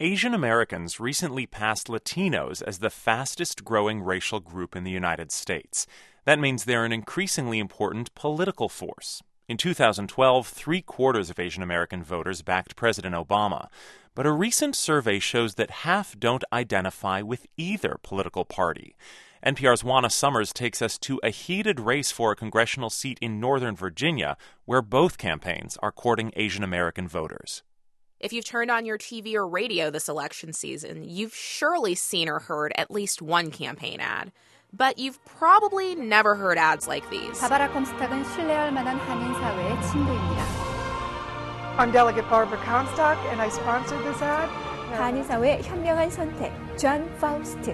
Asian Americans recently passed Latinos as the fastest growing racial group in the United States. That means they're an increasingly important political force. In 2012, 3/4 of Asian American voters backed President Obama. But a recent survey shows that half don't identify with either political party. NPR's Juana Summers takes us to a heated race for a congressional seat in Northern Virginia, where both campaigns are courting Asian American voters. If you've turned on your TV or radio this election season, you've surely seen or heard at least one campaign ad. But you've probably never heard ads like these. 바바라 컴스탁은 신뢰할 만한 한인 사회의 친구입니다. I'm Delegate Barbara Comstock, and I sponsored this ad. 한인 사회의 현명한 선택, John Faust.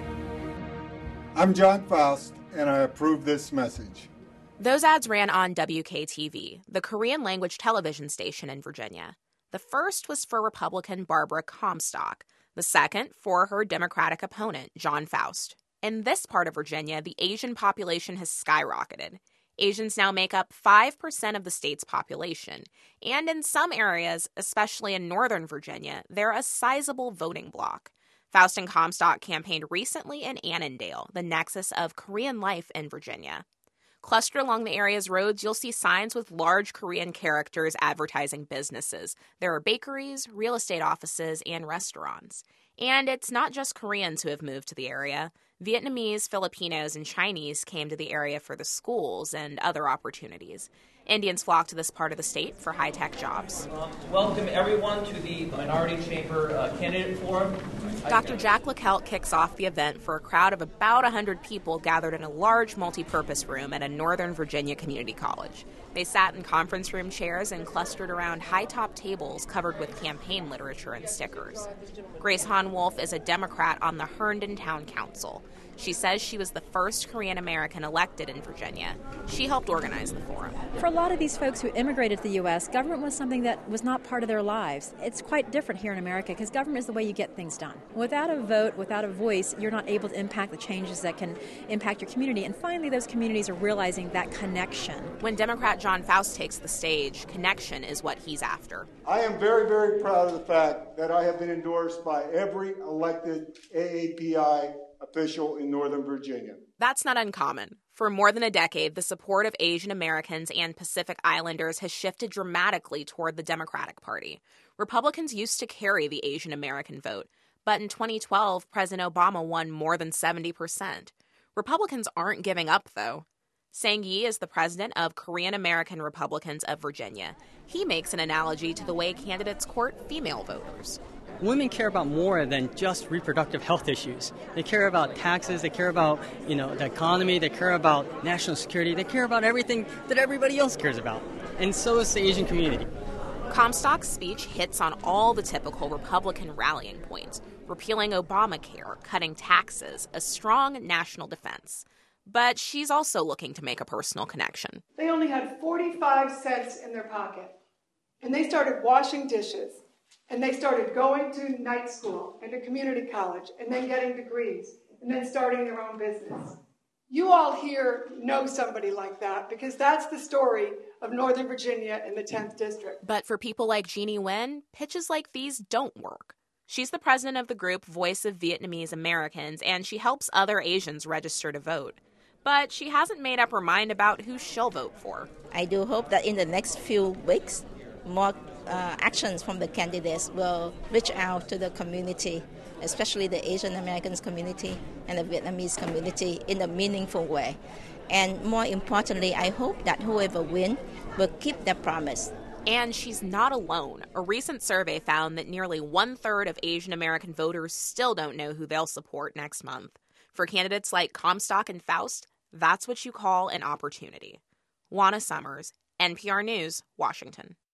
I'm John Faust, and I approve this message. Those ads ran on WKTV, the Korean language television station in Virginia. The first was for Republican Barbara Comstock, the second for her Democratic opponent, John Faust. In this part of Virginia, the Asian population has skyrocketed. Asians now make up 5% of the state's population. And in some areas, especially in Northern Virginia, they're a sizable voting bloc. Faust and Comstock campaigned recently in Annandale, the nexus of Korean life in Virginia. Clustered along the area's roads, you'll see signs with large Korean characters advertising businesses. There are bakeries, real estate offices, and restaurants. And it's not just Koreans who have moved to the area. Vietnamese, Filipinos, and Chinese came to the area for the schools and other opportunities. Indians flock to this part of the state for high-tech jobs. Welcome everyone to the Minority Chamber Candidate Forum. Dr. Jack LeKelt kicks off the event for a crowd of about 100 people gathered in a large multi-purpose room at a Northern Virginia community college. They sat in conference room chairs and clustered around high-top tables covered with campaign literature and stickers. Grace Hahn Wolf is a Democrat on the Herndon Town Council. She says she was the first Korean American elected in Virginia. She helped organize the forum. For a lot of these folks who immigrated to the U.S., government was something that was not part of their lives. It's quite different here in America because government is the way you get things done. Without a vote, without a voice, you're not able to impact the changes that can impact your community. And finally, those communities are realizing that connection. When Democrat John Faust takes the stage, connection is what he's after. I am very, very proud of the fact that I have been endorsed by every elected AAPI official in Northern Virginia. That's not uncommon. For more than a decade, the support of Asian Americans and Pacific Islanders has shifted dramatically toward the Democratic Party. Republicans used to carry the Asian American vote, but in 2012, President Obama won more than 70%. Republicans aren't giving up, though. Sang Yi is the president of Korean American Republicans of Virginia. He makes an analogy to the way candidates court female voters. Women care about more than just reproductive health issues. They care about taxes, they care about, the economy, they care about national security, they care about everything that everybody else cares about. And so is the Asian community. Comstock's speech hits on all the typical Republican rallying points: repealing Obamacare, cutting taxes, a strong national defense. But she's also looking to make a personal connection. They only had 45 cents in their pocket, and they started washing dishes. And they started going to night school and to community college and then getting degrees and then starting their own business. You all here know somebody like that because that's the story of Northern Virginia in the 10th District. But for people like Jeannie Nguyen, pitches like these don't work. She's the president of the group Voice of Vietnamese Americans, and she helps other Asians register to vote. But she hasn't made up her mind about who she'll vote for. I do hope that in the next few weeks, more actions from the candidates will reach out to the community, especially the Asian Americans community and the Vietnamese community, in a meaningful way. And more importantly, I hope that whoever wins will keep their promise. And she's not alone. A recent survey found that nearly 1/3 of Asian American voters still don't know who they'll support next month. For candidates like Comstock and Faust, that's what you call an opportunity. Juana Summers, NPR News, Washington.